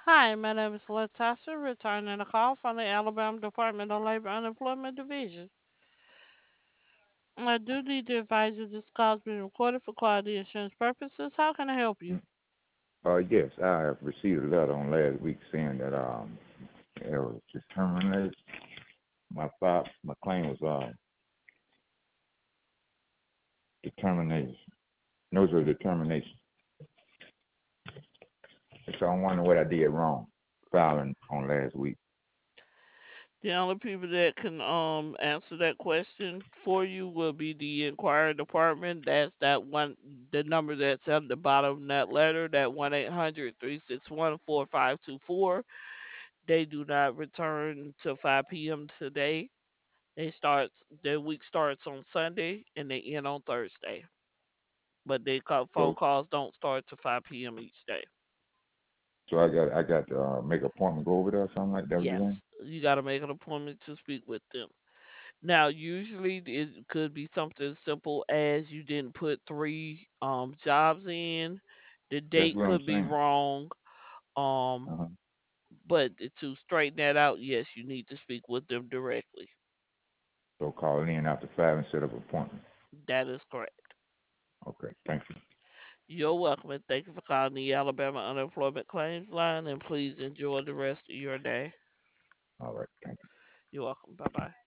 Hi, my name is Latasha, returning a call from the Alabama Department of Labor Unemployment Division. I do need to advise you this call is being recorded for quality assurance purposes. How can I help you? Yes, I have received a letter on last week saying that it was determination. My claim was determination. Notice of determination. So I'm wondering what I did wrong filing on last week. The only people that can answer that question for you will be the inquiry department. That's the number that's at the bottom of that letter, that 1-800-361-4524. They do not return till 5 p.m. today. Their week starts on Sunday and they end on Thursday. But phone So calls don't start till 5 p.m. each day. I got to make an appointment, go over there or something like that. What you saying? Yes, you got to make an appointment to speak with them. Now, usually it could be something simple as you didn't put three jobs in. The That's date what I'm could be saying. wrong. Um, Uh-huh. but to straighten that out, yes, you need to speak with them directly. So call in after 5 and set up an appointment. That is correct. Okay, thank you. You're welcome, and thank you for calling the Alabama Unemployment Claims Line. And please enjoy the rest of your day. All right, thank you. You're welcome. Bye bye.